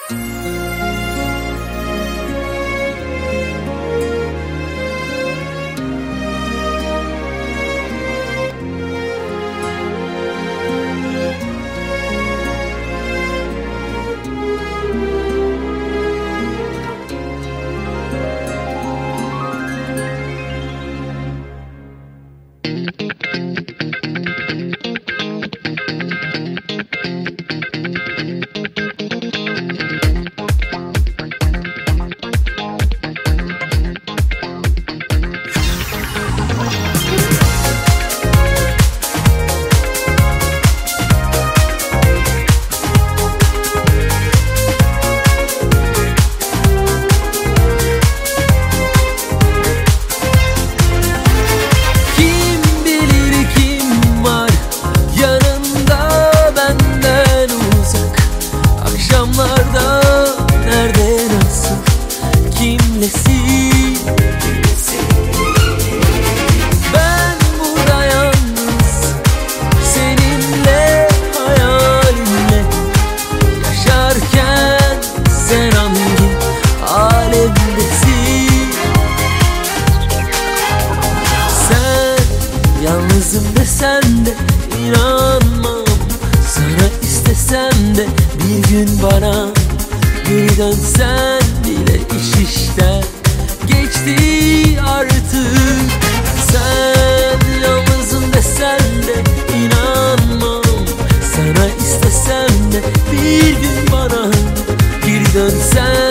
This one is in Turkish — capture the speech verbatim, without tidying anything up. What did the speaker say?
Ben burada yalnız seninle hayalimle yaşarken sen hangi alemdesin? Sen yalnızım desen de inanmam sana, istesem de bir gün bana geri dönsen bile iş işten geçti artık. Sen yalnızım desen de inanmam sana, istesem de bir gün bana geri dönsen